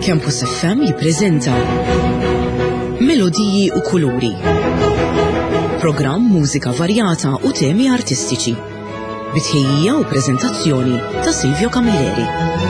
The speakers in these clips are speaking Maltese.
Campus FM jippreżenta Melodiji u Kuluri. Programm mużika varjata u temi artistiċi. Bitħejjija u preżentazzjoni ta' Silvio Camilleri.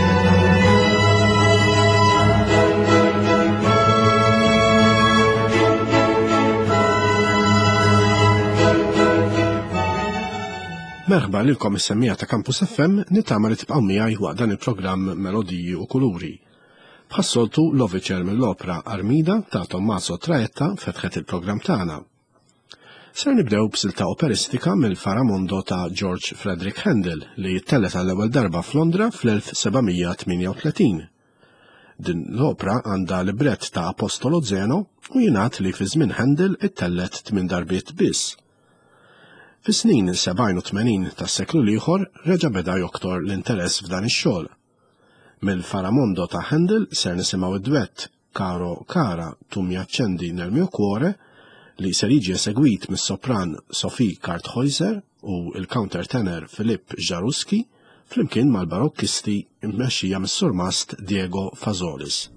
Merħba lilkom is-semmija ta' Campus FM nittama li tibqgħu miegħi waqt dan il-programm Melodiji u Kuluri. Bħassoltu l-Overture mill-opera Armida ta' Tommaso Traetta fetħet il-programm tagħna. Ser nibdew b'silta operistika mill-Faramondo ta' George Frederick Handel li jittellet għall-ewwel darba f'Londra fl-1738. Din l-opera għandha librett ta' Apostolo Zeno u jingħad li fi żmien Handel ittellet 8 darbiet biss. Fis-snin 70 u 80 tas-seklu l-ieħor reġa' beda joktor l-interess f'dan ix-xogħol. Mill-Faramondo ta' Handel ser nisimgħu id-duett Caro Cara tu mi accendi nel mio cuore li ser jiġi esegwit mis-sopran Sophie Karthäuser u l-countertenor Filip Jaruski flimkien mal-barokkisti mmexxija mis-surmast Diego Fazolis.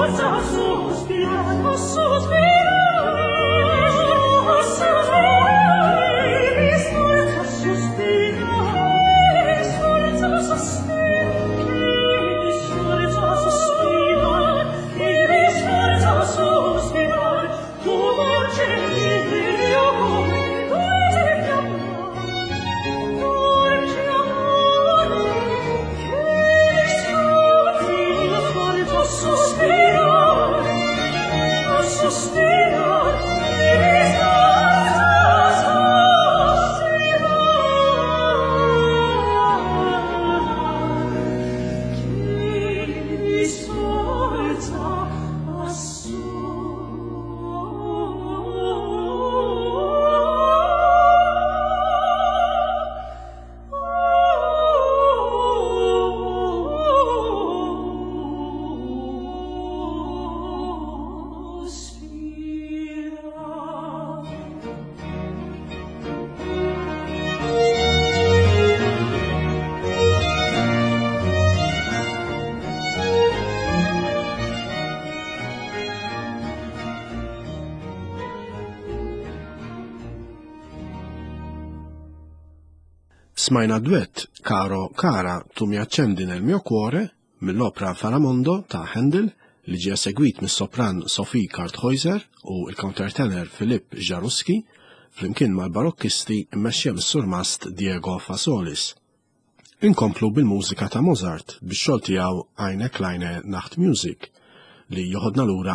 Smajna duett Caro Cara tu mi accendi nel mio cuore mill-opra Faramondo ta' Handel li ġie segwit mis-sopran Sophie Karthäuser u l-countertenor Filip Jaruski flimkien mal-barokkisti mmexxija mis-surmast Diego Fasolis. Inkomplu bil-mużika ta' Mozart bix-xogħol tiegħu Eine kleine Nachtmusik li joħodna lura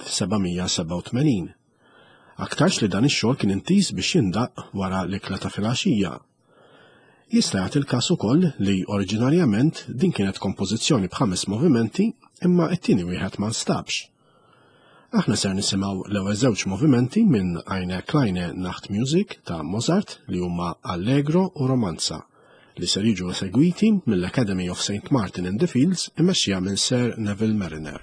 għall-1787. Aktarx li dan ix-xogħol kien intiż biex jindaq wara l-ikla ta' filgħaxija. Jista' jagħti l-każ ukoll li oriġinarjament din kienet kompożizzjoni b'5 movimenti imma t-tieni wieħed ma nstabx. Aħna ser nisimgħu l-ewwel żewġ movimenti minn Eine kleine Nachtmusik ta' Mozart li huma Allegro u Romanza li ser jiġu segwiti mill-Academy of St. Martin in the Fields immexxija minn Sir Neville Mariner.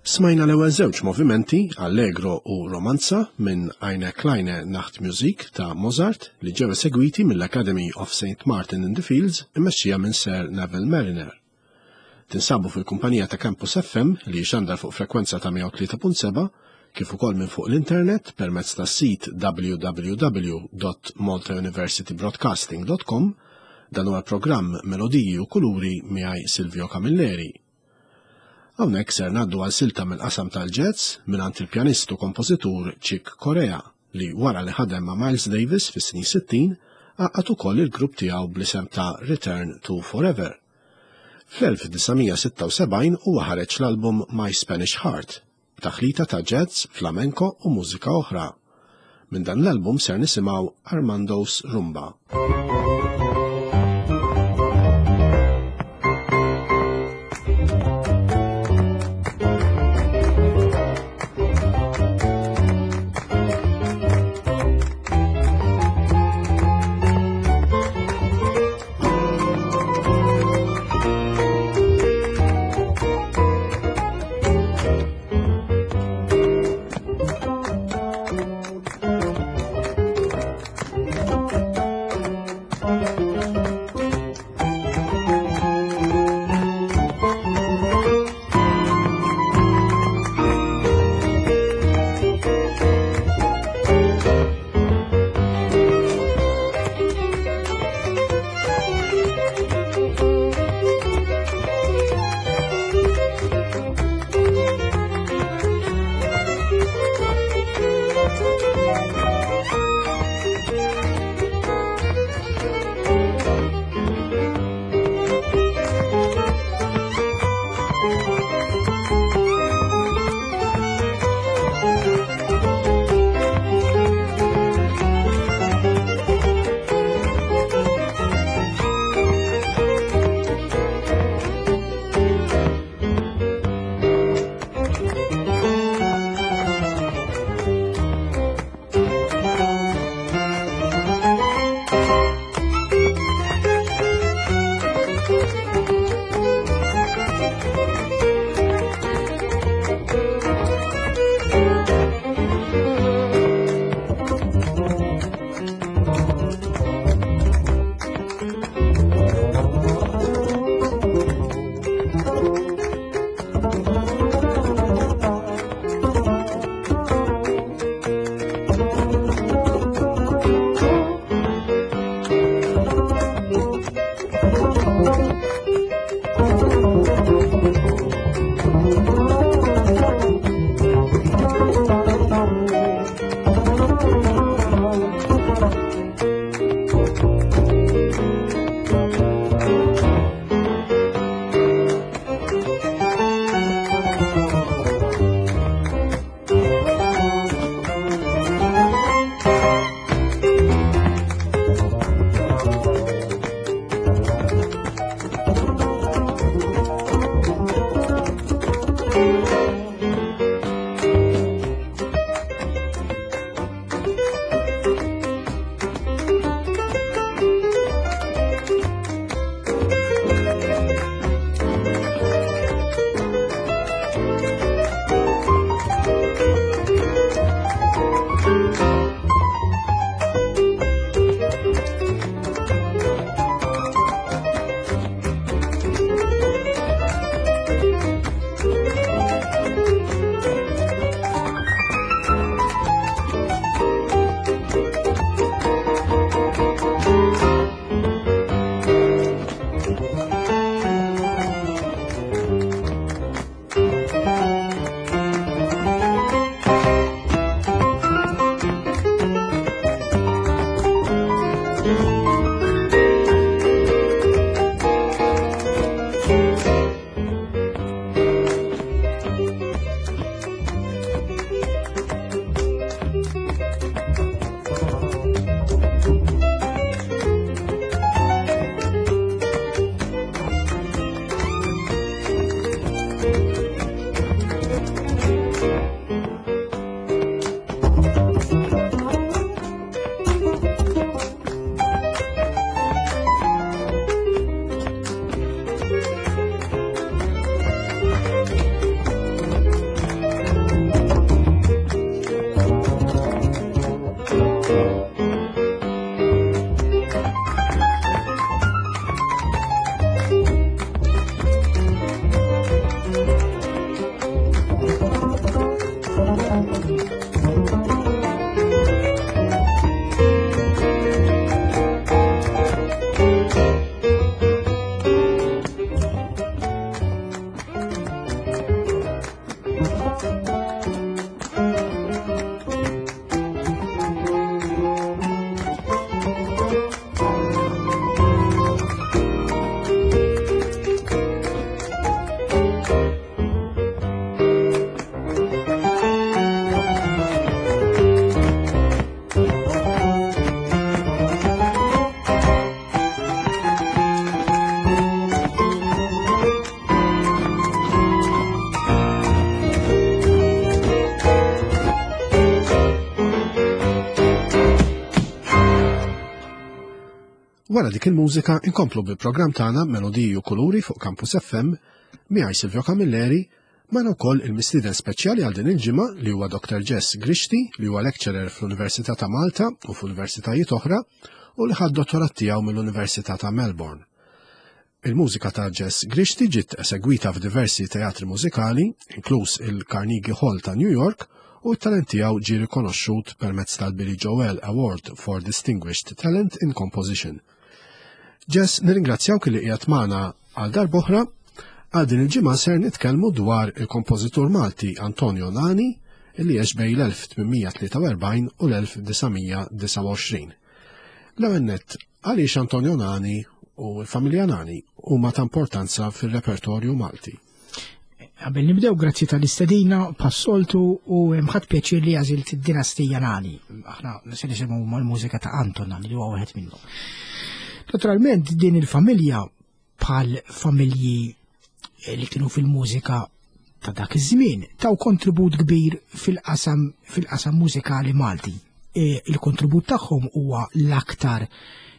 Smajna l-ewwel żewġ movimenti Allegro u Romanza minn Eine kleine Nachtmusik ta' Mozart li ġew segwiti mill-Academy of St. Martin in the Fields immexxija minn Sir Neville Mariner. Tinsabu fil-kumpanija ta' Campus FM li xandar fuq frekwenza ta' 103.7 kif ukoll minn fuq l-internet permezz tas-sit www.maltauniversitybroadcasting.com dan huwa programm Melodiji u Kuluri miegħi Silvio Camilleri. Hawnhekk ser ngħaddu għal silta mill-qasam tal-jazz mingħand il-pjanist u kompożitur Chick Corea li wara li ħadem ma' Miles Davis fis-snin 60 għaqad ukoll il-grupp tiegħu bl-isem ta' Return to Forever. Fl-1976 huwa ħareġ l-album My Spanish Heart, taħlita ta' jazz, flamenco u mużika oħra. Minn dan l-album ser nisimgħu Armando's Rumba. Wara dik il-mużika inkomplu bil-programm tagħna Melodiji u Kuluri fuq Campus FM miegħi Silvio Camilleri magħna wkoll il-mistieden speċjali għal din il-ġimgħa li huwa Dr. Jess Grishti li huwa lecturer fl-Università ta' Malta u f'universitajiet oħra u li ħadd dottorat tiegħu mill-Università ta' Melbourne. Il-mużika ta' Jess Grishti ġiet esegwita f'diversi teatri mużikali, inkluż il-Carnegie Hall ta' New York, u t-talent tiegħu ġie rikonoxxut permezz tal-Billy Joel Award for Distinguished Talent in Composition. Jess, nirringrazzjawk li qiegħed magħna għal darb'oħra għal din il-ġimgħa ser nitkellmu dwar il-kompożitur Malti Antonio Nani li għex bejn l-1843 u l-1929. L-ewwel nett, għaliex Antonio Nani u l-familja Nani huma ta' importanza fir-repertorju Malti? Qabel nibdew grazzi tal-istedina pas-soltu u mħadd pjaċir li għażilt id-dinastija Nani. Aħna se nisimgħu mal-mużika ta' Anton Nani li huwa wieħed minnhom. Naturalment din il-familja bħal familji li kienu fil-mużika ta' dak iż-żmien taw kontribut kbir fil-qasam mużikali Malti. Il-kontribut tagħhom huwa l-aktar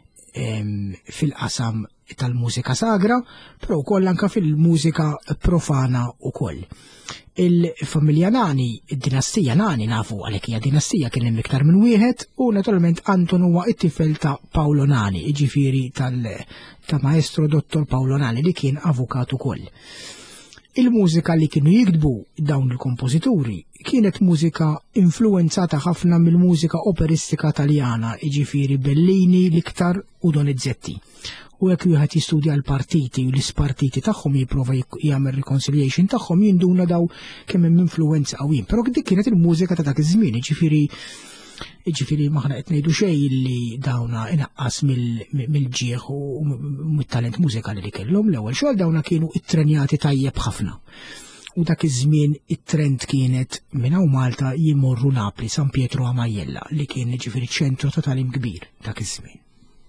fil-qasam tal-mużika sagra, però wkoll anke fil-mużika profana wkoll. Il-familja Nani, id-dinastija Nani nafu għalhekk hija dinastija kien hemm iktar minn wieħed u naturalment Anton huwa t-tifel ta' Paolo Nani, jiġifieri ta' maestro dottor Paolo Nani li kien avukat ukoll. Il-mużika li kienu jiktbu dawn il-kompożituri kienet mużika influenzata ħafna mill-mużika operistika Taljana, jiġifieri Bellini l-iktar u Donizetti. U jekk wieħed jistudja l-partiti u l-ispartiti tagħhom jipprova jagħmel reconciliation tagħhom jinduna daw kemm hemm influenza qawwin. Però dik kienet il-mużika ta' dak iż-żmien, jiġifieri maħna qed ngħidu xejn li dawna inaqqas mill-ġieħ u mit-talent mużikali li kellhom. L-ewwel xogħol dawna kienu ittrenjati tajjeb ħafna. U dak iż-żmien it-trend kienet minn hawn Malta jimorru Napli, San Pietro a Majella li kien jiġifieri ċentru ta' tagħlim kbir dak iż-żmien.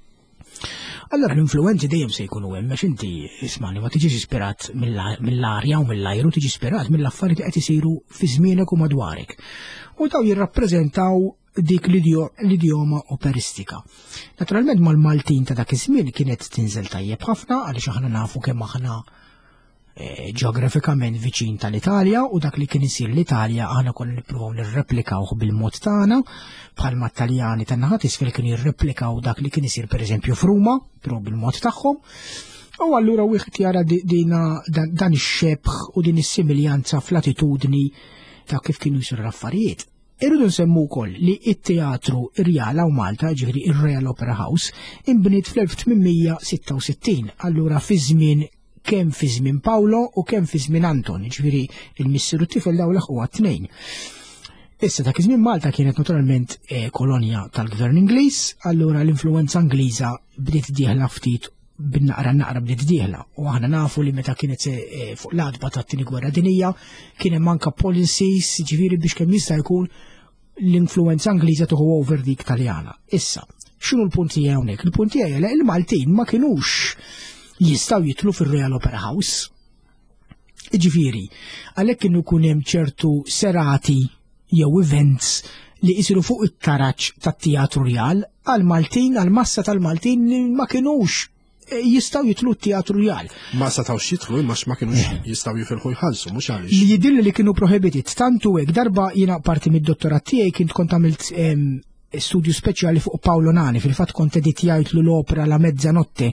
Allora l-influenzi dejjem se jkunu hemm għax inti ismani ma tiġix ispirat mill-arja u mill-ajru, tiġi ispirat mill-affarijiet qed isiru fi żmienek u madwarek. U daw jirrappreżentaw dik l-idjoma operistika. Naturalment mal-Maltin ta' dak iż-żmien kienet tinżel tajjeb ħafna għaliex aħna nafu kemm aħna ġeografikament viċin tal-Italja u dak li kien isir l-Italja aħna konna nippruvaw nirreplikawh bil-mod tagħna bħalma t-Taljani tan-naħa t'isfel kien jirreplikaw dak li kien isir pereżempju f'Ruma, però bil-mod tagħhom. U allura wieħed jara dan ix-xebħ u din is-similjanza fl-attitudni ta' kif kienu jsiru l-affarijiet. Irridu nsemmu wkoll li t-teatru Irjala u Malta, ġifieri ir-Royal Opera House, inbniet fl-1866, allura fi żmien kemm fi żmien Paolo u kemm fi żmien Anton, ġifieri il-missieru tifel daw huwa t-tnejn. Issa dak iż-żmien Malta kienet naturalment kolonja tal-Gvern Ingliż, allura l-influenza Ingliża bdiet dieħla ftit bin-naqra bdiet dieħla. U aħna nafu li meta kienet fuq l-adba tat-tieni gwerra dinjija kien hemm anke policies, ġifieri biex kemm jista' jkun l-influenza Ingliża tieħu over dik Taljana. Issa, x'inhu l-punt tiegħi hawnhekk? Il-punt tiegħi li l-Maltin ma kinux jistaw jitlu fil-Royal Opera House. Ġifieri, għalhekk kienu kun hemm ċertu serati jew events li jisiru fuq it-taraġġ tat-Teatru Real għal-Maltin, għal-massa tal-Maltin ma kinux jistaw jitlu t-Teatru Real. Massa tawx jitlu imma ma kinux jistaw jifilħu jħallsu mhux għaliex. Jidilli li kienu prohibited, tantu hekk darba jiena parti mid-dottorat tiegħi kien kont għamilt studju speċjali fuq Paolo Nani, fil-fatt kont editjajtlu l-opera La Mezzanotte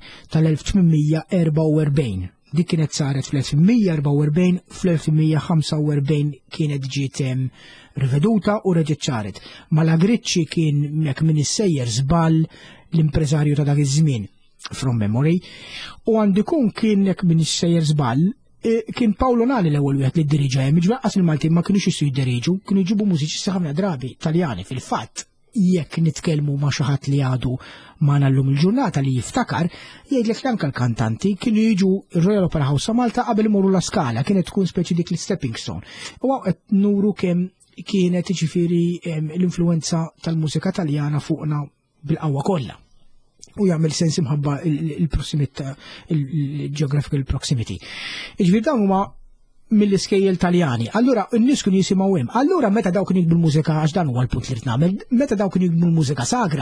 tal-1844. Dik kienet saret fl-1844, fl-1845 kienet ġiet riveduta u reġgħet saret. Malagrizzi kien mek min issejjer żball l-impreżarju ta' dak iż-żmien from memory, u għandikun kien mek min issejjer żball kien Paolo Nani l-ewwel wieħed li ddiriġa hemm, ġwaqqas il-Maltin ma kinux jistgħu jiddiriġu, kienu jġibu mużiċisti ħafna drabi Taljani fil-fatt. Jekk nitkellmu ma' xi ħadd li għadu magħna llum il-ġurnata li jiftakar, jgħidlek li anke l-kantanti kienu jiġu r-Royal Opera House Malta qabel imorru la Scala, kienet tkun speċi dik l-stepping stone. U qed nuru kemm kienet jiġifieri l-influenza tal-mużika Taljana fuqna bil-qawwa kollha. U jagħmel sens imħabba il-prossimità, il-geographical proximity. Jiġifieri dawn huma mill-iskejjel Taljani. Allura n-nies kienu jisimgħu hemm. Allura meta dawk kienu jikbu l-mużika, għax dan huwa l-punt li rid nagħmel, meta dawk kienu jikbu l-mużika sagra,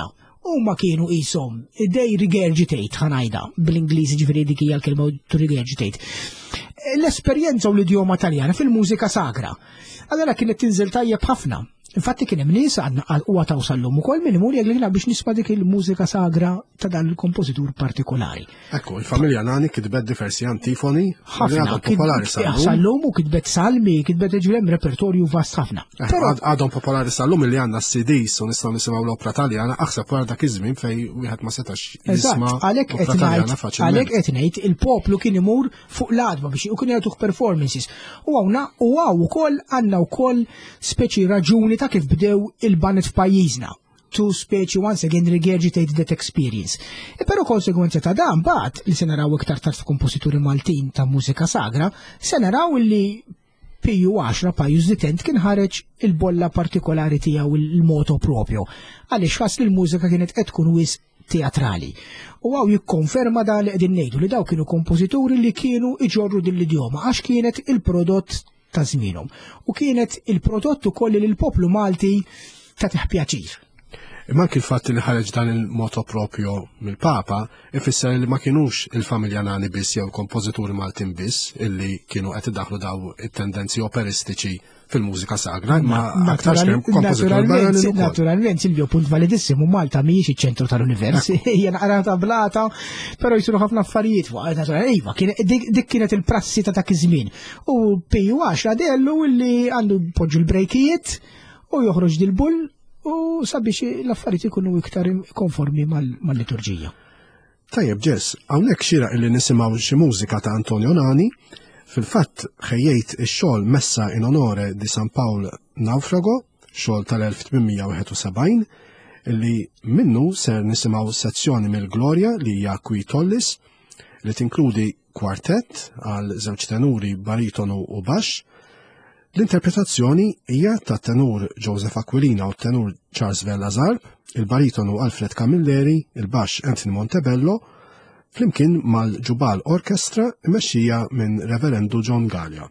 huma kienu qishom they regurgitate ħanajda bl-Ingliżi ġifieri dik hija l-kelma to regurgitate. L-esperjenza u l-idjoma Taljana fil-mużika sagra. Allora kienet tinżel tajjeb ħafna. Infatti kien hemm nies huwa tawsallhom ukoll minn imur jgħidlilna biex nisma' dik il-mużika sagra ta' dan il-kompożitur partikolari. Ekku, il-familja Nani kitbet diversi antifoni ħafna popolari sallum u kitbet salmi, kitbet ġilem repertorju vast ħafna. Għadhom popolari sallum li għandna CDs u nistgħu nisimgħu l-opra Taljana aħseb wara dak iż-żmien fejn wieħed ma setax jisma' opra Taljana faċilment. Għalhekk qed ngħid il-poplu kien imur fuq l-adba biex u kien jagħtuh performances. U hawn ukoll għandna wkoll speċi raġuni ta' kif bdew il-banet f'pajjiżna. To speċi once again regurgitate that experience. Però konsegwenza ta' dan bat li se naraw iktar tard f'kompożituri Maltin ta' mużika sagra, se naraw li Piju 10 Pius X kien ħareġ il-bolla partikolari tiegħu il-moto propju. Għaliex ħass li l-mużika kienet qed tkun wis teatrali. U għaw jikkonferma dan li qegħdin ngħidu li daw kienu kompożituri li kienu iġorru din l-idjoma għax kienet il-prodott ta' żmienhom. U kienet il-prodott ukoll li l-poplu Malti ta' tiħpjaċir. Imma anke il-fatt li ħareġ dan il-moto propju mill-Papa ifisser li ma kienux il-familja Nani biss jew kompożituri Maltin biss illi kienu qed idaħlu daw it-tendenzi operistiċi fil-mużika sagra, ma aktar kompożituri barranin ukoll. Naturalment, Silvio, punt validissimu, Malta mhijiex iċ-ċentru tal-univers, hija naqra tablata, però jsiru ħafna affarijiet fuq. Iva, dik kienet il-prassi ta' dak iż-żmien. U Piju 10 dellu li għandu poġġu l-brejkijiet u joħroġ dil-bull u sabiex l-affarijiet ikunu iktar konformi mal-liturġija. Tajjeb, Ġess, hawnhekk xieraq illi nisimgħu xi mużika ta' Antonio Nani. Fil-fatt ħejjejt ix-xogħol Messa in onore di San Paul Naufrago, xogħol tal-1871, illi minnu ser nisimgħu sezzjoni mill-Glorja li hija Qui Tollis, li tinkludi kwartett għal żewġ tenuri baritonu u baxx. L-interpretazzjoni hija tat-tenur Joseph Aquilina u t-tenur Charles Vellazar, il-baritonu Alfred Camilleri, il-baxx Anthony Montebello, flimkien mal-Ġubal Orchestra imexxija minn Reverendu John Gallia.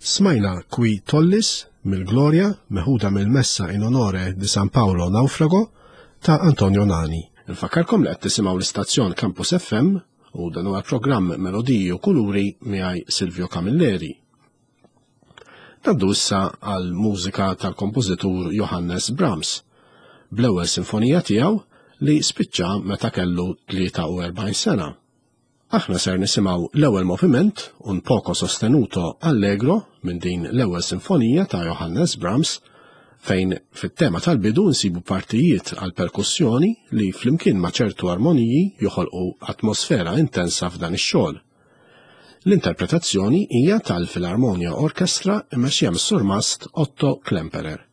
Smajna Qui Tollis mill-Gloria meħuda mill-Messa in onore di San Paolo Naufrago ta' Antonio Nani. Nfakkarkom li qed tisimgħu l-istazzjon Campus FM u dan huwa programm Melodiji u Kuluri miegħi Silvio Camilleri. Naddu issa għal mużika tal-kompożitur Johannes Brahms bl-ewwel sinfonija tiegħu li spiċċa meta kellu 43 sena. Aħna ser nisimgħu l-ewwel moviment un poco sostenuto allegro minn din l-ewwel sinfonija ta' Johannes Brahms fejn fit-tema tal-bidu nsibu partijiet għal perkussjoni li flimkien ma' ċertu armoniji joħolqu atmosfera intensa f'dan ix-xogħol. L-interpretazzjoni hija tal-Filharmonia Orchestra imexxija mis-surmast Otto Klemperer.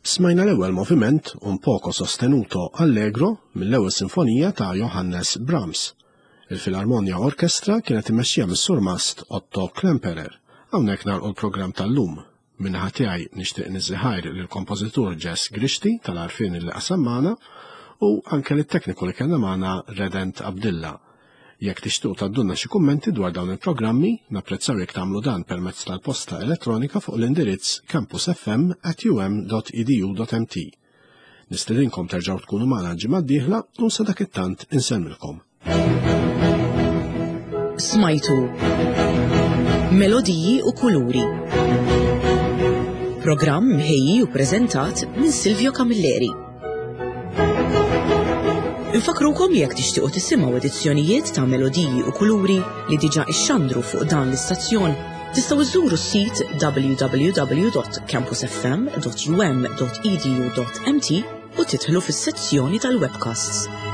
Smajna l-ewwel moviment un poco sostenuto allegro mill-ewwel sinfonija ta' Johannes Brahms. Il-Filharmonia Orkestra kienet immexxija mis-Sur Mast Otto Klemperer. Hawnhekk nagħlqu l-programm tal-lum. Minnaħa tiegħi nixtieq niżħajr lill-kompożitur Jess Grishti tal-għarfien li qasam magħna u anke lit-tekniku li kellna magħna Redent Abdilla. Jekk tixtiequ tgħaddulna xi kummenti dwar dawn il-programmi, napprezzaw jekk tagħmlu dan permezz tal-posta elettronika fuq l-indirizz campusfm@um.edu.mt. Nistedinkom terġgħu tkunu magħna l-ġimgħa d-dieħla u sa dak it-tant insemmilkom. Smajtu Melodiji u Kuluri. Programm mħejji u preżentat minn Silvio Camilleri. Infakrukom jekk tixtiequ tisimgħu edizzjonijiet ta' Melodiji u Kuluri li diġà ixxandru fuq dan l-istazzjon, tistgħu iżżuru s-sit www.campusfm.um.edu.mt u tidħlu fis-sezzjoni tal-webcasts.